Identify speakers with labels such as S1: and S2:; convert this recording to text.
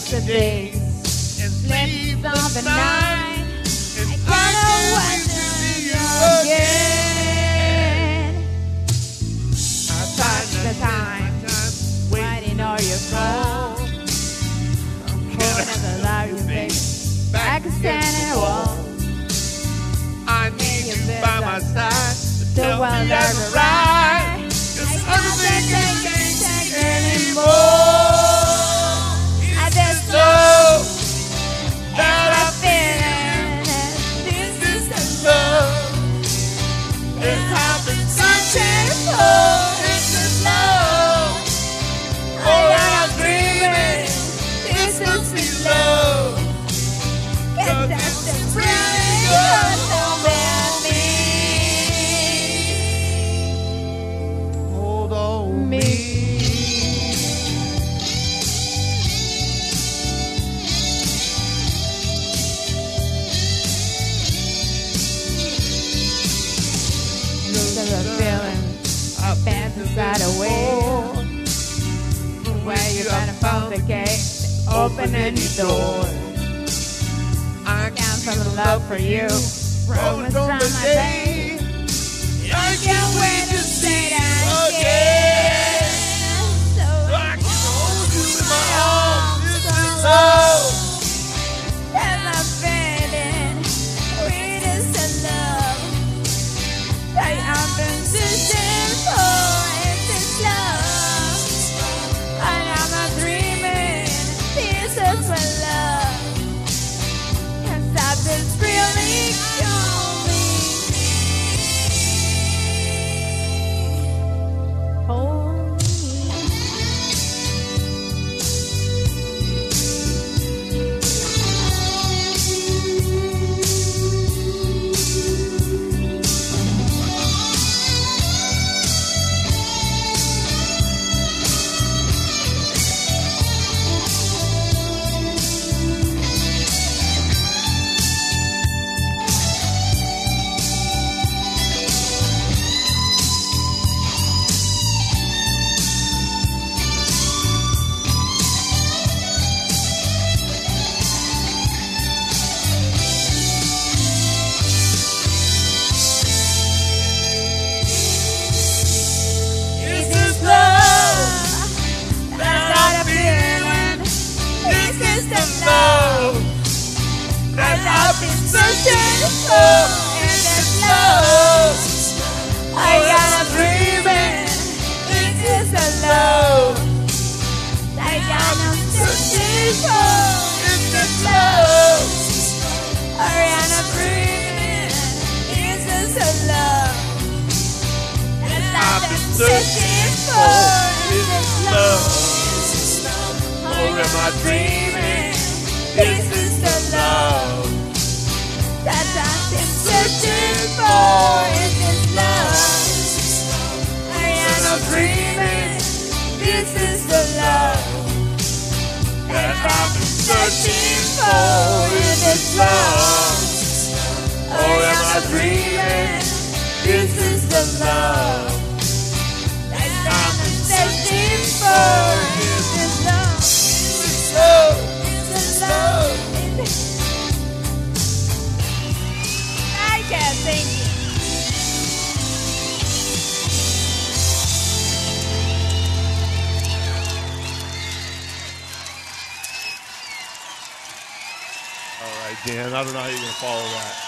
S1: the days and sleep of the night. I can't wait to see you again. I touch the time, waiting on your phone. I'm holding the light, baby, back and standing wall.
S2: I need you by my side to tell me that's
S1: right.
S2: right. 'Cause everything can't take anymore.
S1: I just
S2: Know that
S1: I'm
S2: I'm
S1: feeling it. This is the
S2: love. And I've been searching for it's this love. Oh, and I'm dreaming this is the love. 'Cause that's really good. Hold on me.
S1: There's a feeling bad inside a way. Where you gonna found the gate, open any door.
S2: I
S1: Down from the love for you, promise
S2: on
S1: on
S2: the
S1: my
S2: day.
S1: day.
S2: I can't wait to see you again.
S1: So
S2: I can hold you in my arms. This is love.
S1: and I'm feeling sweet as the love that I've been searching for. It's this love, and I'm not dreaming. This is my love, 'cause I've been really going. Hold me.
S2: This is love that I'm feeling. This is the love that I've been searching for. And this love I got a dreaming. This is the love
S1: I got no searching for.
S2: It's this love.
S1: Ariana breathing. This is the love that I've been searching for.
S2: This is love. Or am I dreaming? This is the love
S1: That I've been searching for. Is this love?
S2: and
S1: Ariana
S2: I'm dreaming.
S1: This is the love
S2: That I've been searching for. Is this love? Or am I dreaming? This is the love
S1: that I've been searching for. Is this love?
S2: This love.
S1: Is this love? I can't thank you.
S2: All right, Dan. I don't know how you're going to follow that.